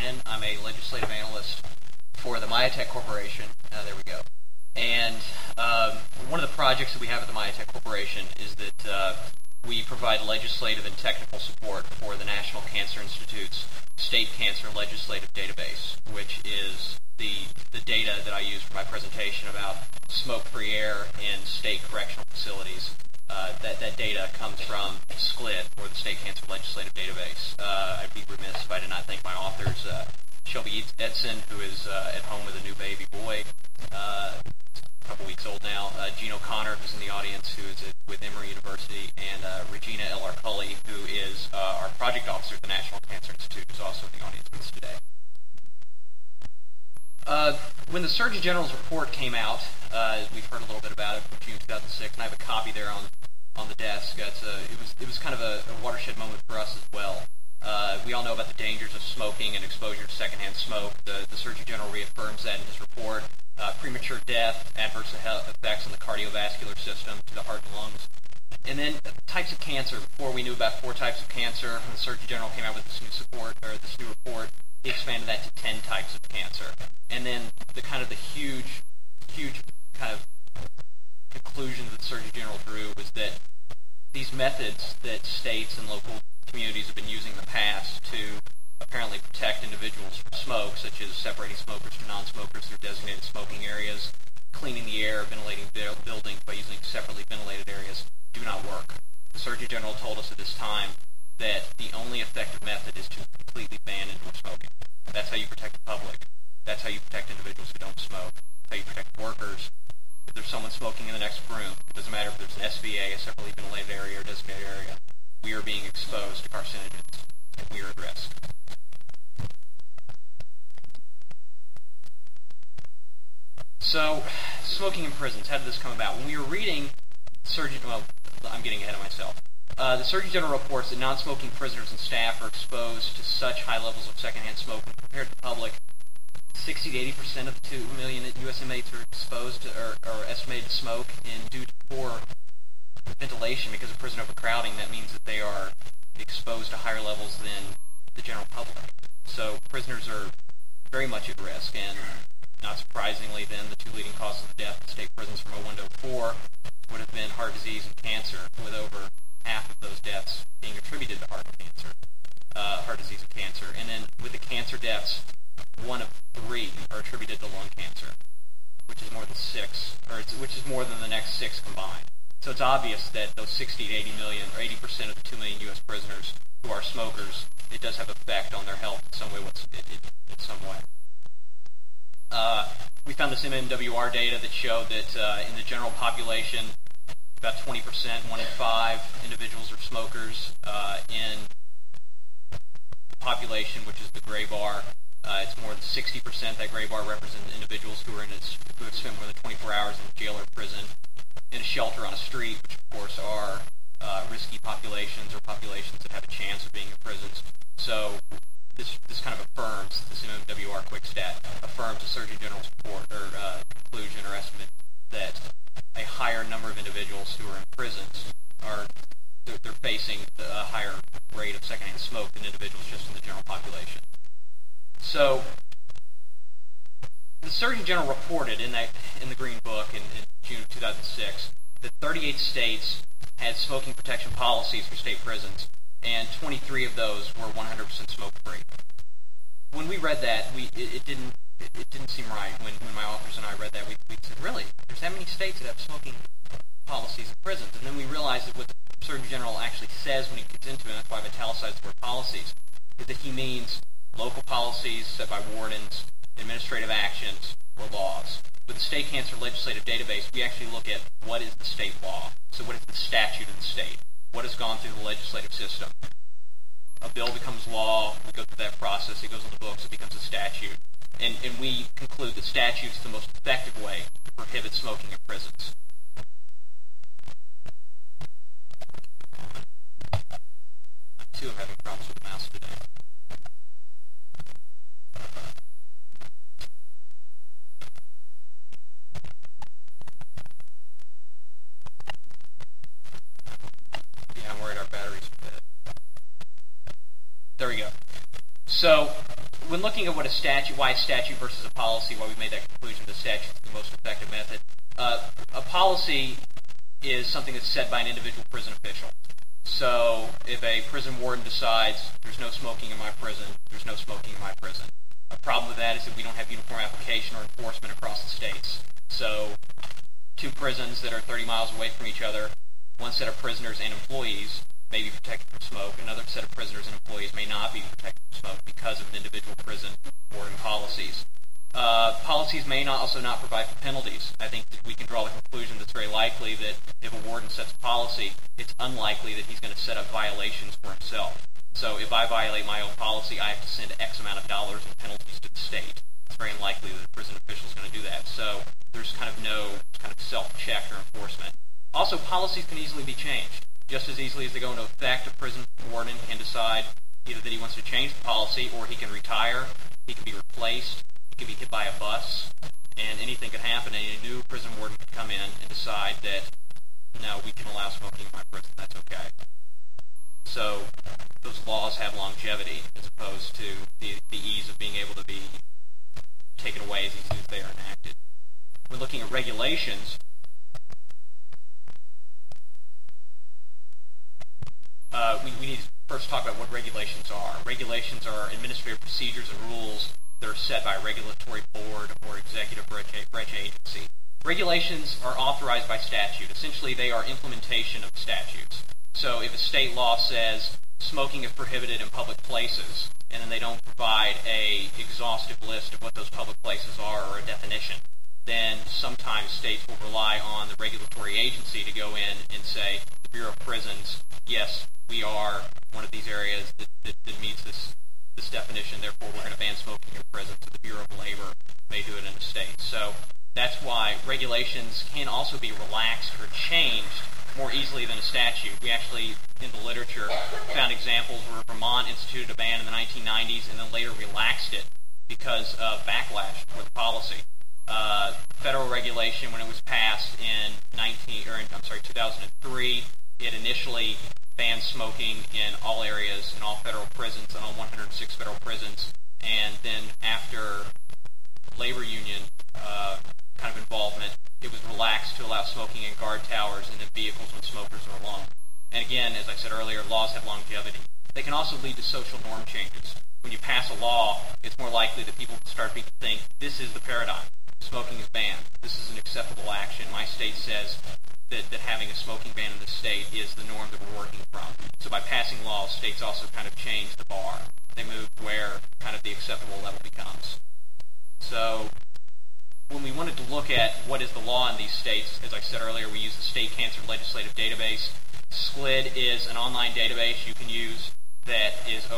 Ryan. I'm a legislative analyst for the Myatech Corporation. There we go. And one of the projects that we have at the Myatech Corporation is that we provide legislative and technical support for the National Cancer Institute's State Cancer Legislative Database, which is the data that I use for my presentation about smoke-free air in state correctional facilities. That data comes from SCLID, or the State Cancer Legislative Database. I'd be remiss if I did not thank my authors, Shelby Edson, who is at home with a new baby boy, a couple weeks old now, Gene O'Connor, who's in the audience, who is with Emory University, and Regina L. Arculli, who is our project officer at the National Cancer Institute, who's also in the audience with us today. When the Surgeon General's report came out, we've heard a little bit about it from June 2006, and I have a copy there on the desk. It was kind of a watershed moment for us as well. We all know about the dangers of smoking and exposure to secondhand smoke. The Surgeon General reaffirms that in his report. Premature death, adverse effects on the cardiovascular system, to the heart and lungs. And then types of cancer. Before we knew about 4 types of cancer, when the Surgeon General came out with this new report, he expanded that to 10 types of cancer. And then the huge kind of conclusion that the Surgeon General drew was that these methods that states and local communities have been using in the past to apparently protect individuals from smoke, such as separating smokers from non-smokers through designated smoking areas, cleaning the air, ventilating buildings by using separately ventilated areas, do not work. The Surgeon General told us at this time that the only effective method is to completely ban indoor smoking. That's how you protect the public. That's how you protect individuals who don't smoke. That's how you protect workers. If there's someone smoking in the next room, it doesn't matter if there's an SVA, a separately ventilated area, or designated area, we are being exposed to carcinogens, and we are at risk. So, smoking in prisons, how did this come about? When we were reading I'm getting ahead of myself. The Surgeon General reports that non-smoking prisoners and staff are exposed to such high levels of secondhand smoke when compared to the public. 60 to 80% of the 2 million U.S. inmates are exposed to, or estimated to smoke, and due to poor ventilation because of prison overcrowding, that means that they are exposed to higher levels than the general public. So prisoners are very much at risk, and not surprisingly then, the 2 leading causes of death in state prisons from 2001 to 2004 would have been heart disease and cancer, with over half of those deaths being attributed to heart disease and cancer. And then with the cancer deaths, 1 of 3 are attributed to lung cancer, which is more than the next 6 combined. So it's obvious that those 60 to 80 million, or 80% of the 2 million U.S. prisoners who are smokers, it does have effect on their health in some way. We found this MMWR data that showed that in the general population, about 20%, 1 in 5 individuals are smokers. In the population, which is the gray bar, it's more than 60%. That gray bar represents individuals who have spent more than 24 hours in jail or prison, in a shelter on a street, which of course are risky populations, or populations that have a chance of being in prisons. So this kind of affirms, this MMWR quick stat affirms the Surgeon General's report, or conclusion or estimate, that a higher number of individuals who are in prisons they're facing a higher rate of secondhand smoke than individuals just in the general population. So the Surgeon General reported in the Green Book in June of 2006 that 38 states had smoking protection policies for state prisons, and 23 of those were 100% smoke-free. When we read that, it didn't seem right. When my authors and I read that, we said, really? There's that many states that have smoking policies in prisons? And then we realized that what the Surgeon General actually says when he gets into it, and that's why I've italicized the word policies, is that he means local policies set by wardens, administrative actions, or laws. With the State Cancer Legislative Database, we actually look at what is the state law. So what is the statute in the state? What has gone through the legislative system? A bill becomes law, we go through that process, it goes on the books, it becomes a statute. And we conclude that statute is the most effective way to prohibit smoking in prisons. I too am having problems with the mouse today. There we go. So when looking at why a statute versus a policy, why we made that conclusion that statute is the most effective method, a policy is something that's set by an individual prison official. So if a prison warden decides there's no smoking in my prison, there's no smoking in my prison. A problem with that is that we don't have uniform application or enforcement across the states. So two prisons that are 30 miles away from each other, one set of prisoners and employees may be protected from smoke. Another set of prisoners and employees may not be protected from smoke because of an individual prison warden policies. Policies may also not provide for penalties. I think that we can draw the conclusion that's very likely that if a warden sets a policy, it's unlikely that he's going to set up violations for himself. So if I violate my own policy, I have to send X amount of dollars in penalties to the state. It's very unlikely that a prison official is going to do that. So there's kind of no kind of self-check or enforcement. Also, policies can easily be changed. Just as easily as they go into effect, a prison warden can decide either that he wants to change the policy or he can retire, he can be replaced, he can be hit by a bus, and anything could happen. And a new prison warden could come in and decide that, no, we can allow smoking in my prison, that's okay. So those laws have longevity as opposed to the ease of being able to be taken away as easily as they are enacted. We're looking at regulations. We need to first talk about what regulations are. Regulations are administrative procedures and rules that are set by a regulatory board or executive branch agency. Regulations are authorized by statute. Essentially, they are implementation of statutes. So if a state law says smoking is prohibited in public places, and then they don't provide an exhaustive list of what those public places are or a definition, then sometimes states will rely on the regulatory agency to go in and say, the Bureau of Prisons, yes, we are one of these areas that meets this definition, therefore we're going to ban smoking in prison. So the Bureau of Labor may do it in a state. So that's why regulations can also be relaxed or changed more easily than a statute. We actually, in the literature, found examples where Vermont instituted a ban in the 1990s and then later relaxed it because of backlash for the policy. Federal regulation, when it was passed in 2003, it initially banned smoking in all areas, in all federal prisons, and all 106 federal prisons. And then after labor union kind of involvement, it was relaxed to allow smoking in guard towers and in vehicles when smokers are alone. And again, as I said earlier, laws have longevity. They can also lead to social norm changes. When you pass a law, it's more likely that people start to think, this is the paradigm. Smoking is banned. This is an acceptable action. My state says that having a smoking ban in the state is the norm that we're working from. So by passing laws, states also kind of change the bar. They move where kind of the acceptable level becomes. So when we wanted to look at what is the law in these states, as I said earlier, we use the State Cancer Legislative Database. SLID is an online database you can use that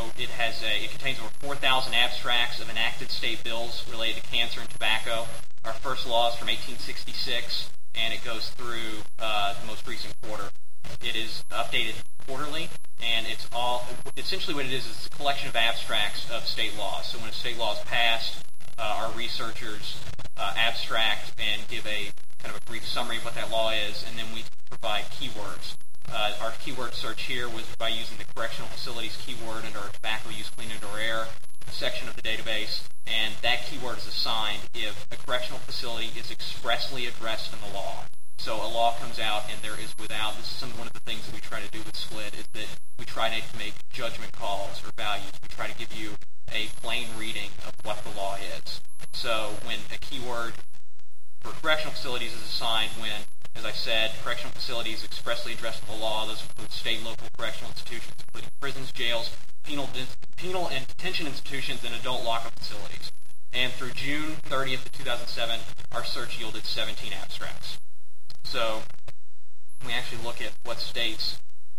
it contains over 4,000 abstracts of enacted state bills related to cancer and tobacco. Our first law is from 1866, and it goes through the most recent quarter. It is updated quarterly, and it's all essentially what it is a collection of abstracts of state laws. So when a state law is passed, our researchers abstract and give a kind of a brief summary of what that law is, and then we provide keywords. Our keyword search here was by using the correctional facilities keyword under our tobacco use, clean indoor air section of the database, and that keyword is assigned if a correctional facility is expressly addressed in the law. So a law comes out and there is this is one of the things that we try to do with SLID is that we try not to make judgment calls or values. We try to give you a plain reading of what the law is. So when a keyword for correctional facilities is assigned when, as I said, correctional facilities expressly addressed in the law, those include state and local correctional institutions, including prisons, jails, penal and detention institutions, and adult lockup facilities. And through June 30th of 2007, our search yielded 17 abstracts. So when we actually look at what states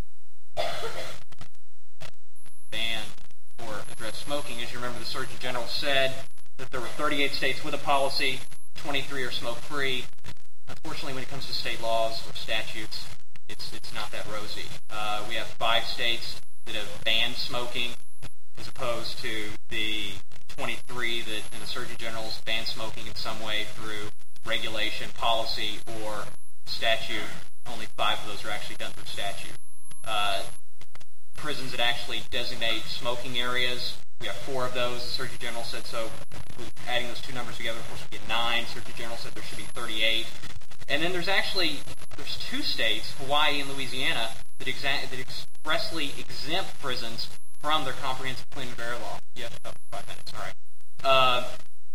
ban or address smoking, as you remember, the Surgeon General said that there were 38 states with a policy, 23 are smoke-free. Unfortunately, when it comes to state laws or statutes, it's not that rosy. We have 5 states that have banned smoking, as opposed to the 23 that in the Surgeon General's ban smoking in some way through regulation, policy, or statute. Only 5 of those are actually done through statute. prisons that actually designate smoking areas. We have 4 of those. The Surgeon General said so. Adding those 2 numbers together, of course, we get 9. Surgeon General said there should be 38. And then there's 2 states, Hawaii and Louisiana, that expressly exempt prisons from their comprehensive clean air law. Yeah, 5 minutes. All right.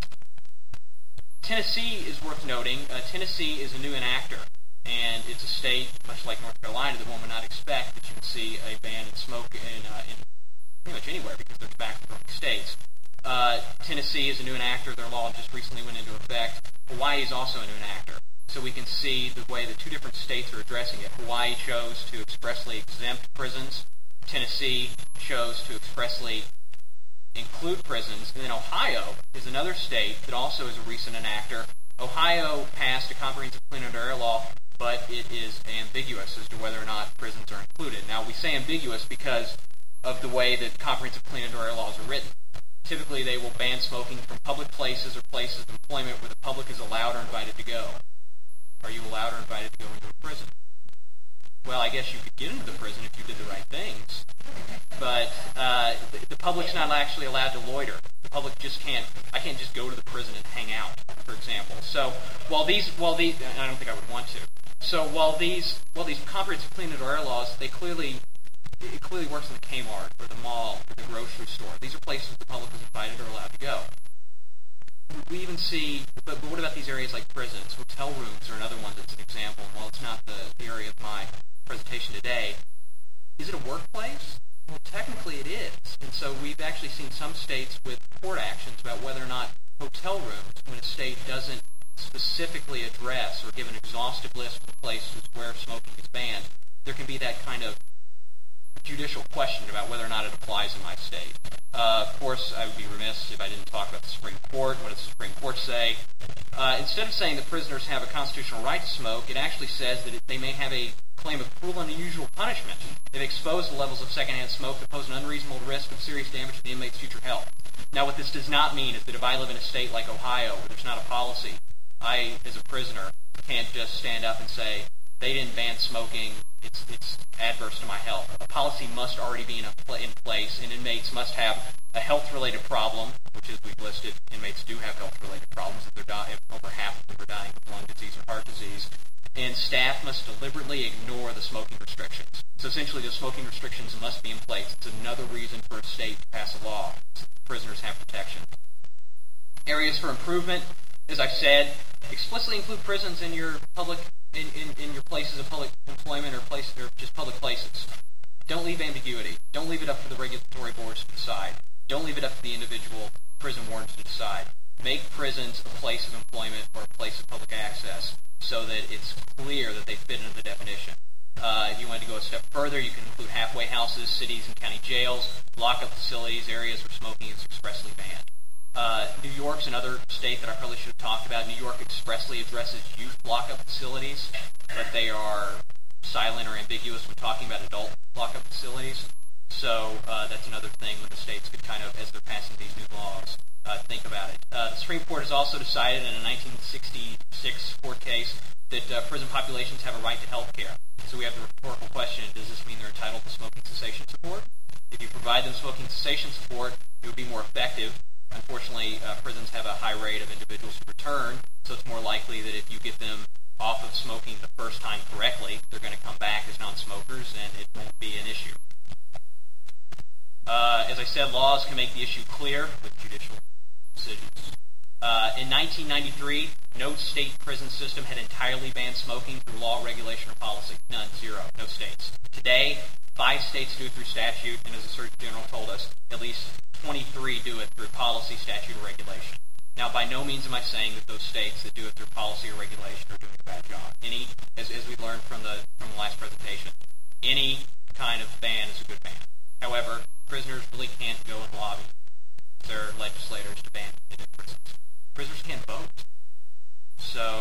Tennessee is worth noting. Tennessee is a new enactor, and it's a state, much like North Carolina, that one would not expect that you would see a ban in smoke in pretty much anywhere because they're tobacco-growing states. Tennessee is a new enactor. Their law just recently went into effect. Hawaii is also a new enactor. So we can see the way the 2 different states are addressing it. Hawaii chose to expressly exempt prisons. Tennessee chose to expressly include prisons. And then Ohio is another state that also is a recent enactor. Ohio passed a comprehensive clean air law, but it is ambiguous as to whether or not prisons are included. Now, we say ambiguous because of the way that comprehensive clean air laws are written. Typically, they will ban smoking from public places or places of employment where the public is allowed or invited to go. Are you allowed or invited to go into a prison? Well, I guess you could get into the prison if you did the right things, but the public's not actually allowed to loiter. The public just can't. I can't just go to the prison and hang out, for example. So while these, I don't think I would want to. So while these comprehensive clean air laws, it clearly works in the Kmart or the mall or the grocery store. These are places the public is invited or allowed to go. We even see, but what about these areas like prisons? Hotel rooms are another one that's an example. And while it's not the area of my presentation today, is it a workplace? Well, technically it is. And so we've actually seen some states with court actions about whether or not hotel rooms, when a state doesn't specifically address or give an exhaustive list of places where smoking is banned, there can be that kind of judicial question about whether or not it applies in my state. Of course, I would be remiss if I didn't talk about the Supreme Court. What does the Supreme Court say? Instead of saying that prisoners have a constitutional right to smoke, it actually says that they may have a claim of cruel and unusual punishment if exposed to levels of secondhand smoke that pose an unreasonable risk of serious damage to the inmate's future health. Now, what this does not mean is that if I live in a state like Ohio where there's not a policy, I, as a prisoner, can't just stand up and say, they didn't ban smoking, it's adverse to my health. A policy must already be in place, and inmates must have a health-related problem, which, as we've listed, inmates do have health-related problems if over half of them are dying of lung disease or heart disease. And staff must deliberately ignore the smoking restrictions. So essentially, the smoking restrictions must be in place. It's another reason for a state to pass a law. So prisoners have protection. Areas for improvement, as I've said, explicitly include prisons in your public in your places of public employment or just public places. Don't leave ambiguity. Don't leave it up for the regulatory boards to decide. Don't leave it up to the individual prison wardens to decide. Make prisons a place of employment or a place of public access so that it's clear that they fit into the definition. If you wanted to go a step further, you can include halfway houses, cities and county jails, lockup facilities, areas where smoking is expressly banned. New York's another state that I probably should have talked about. New York expressly addresses youth lockup facilities, but they are silent or ambiguous when talking about adult lockup facilities. So that's another thing that the states could kind of, as they're passing these new laws, think about it. The Supreme Court has also decided in a 1966 court case that prison populations have a right to health care. So we have the rhetorical question, does this mean they're entitled to smoking cessation support? If you provide them smoking cessation support, it would be more effective. Unfortunately, prisons have a high rate of individuals who return, so it's more likely that if you get them off of smoking the first time correctly, they're going to come back as non-smokers, and it won't be an issue. As I said, laws can make the issue clear with judicial decisions. In 1993, no state prison system had entirely banned smoking through law, regulation, or policy. None, zero, no states. Today, 5 states do it through statute, and as the Surgeon General told us, at least 23 do it through policy, statute, or regulation. Now, by no means am I saying that those states that do it through policy or regulation are doing a bad job. As we learned from the last presentation, any kind of ban is a good ban. However, prisoners really can't go and lobby their legislators to ban it in prisons. Prisoners can't vote. So,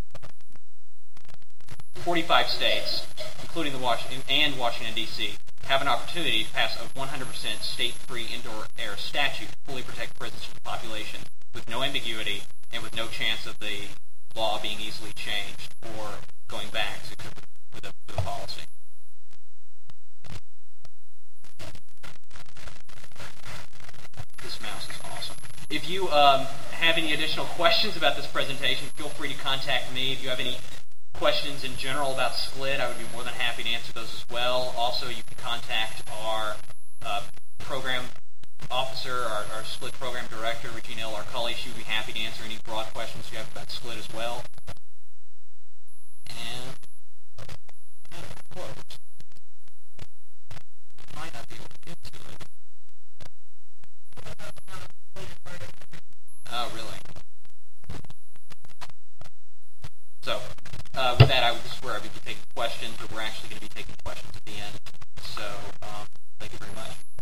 45 states, including Washington, D.C., have an opportunity to pass a 100% state-free indoor air statute to fully protect prisons from the population with no ambiguity and with no chance of the law being easily changed or going back as it could with a policy. This mouse is awesome. If you have any additional questions about this presentation, feel free to contact me. If you have any questions in general about SCLID, I would be more than happy to answer those as well. Also, you can contact our program officer, our SCLID program director, Regina L. Arculli. She would be happy to answer any broad questions you have about SCLID as well. And close. Might not be able to get to it. Oh, really? So, with that, this is where I would be taking questions, but we're actually going to be taking questions at the end. So, thank you very much.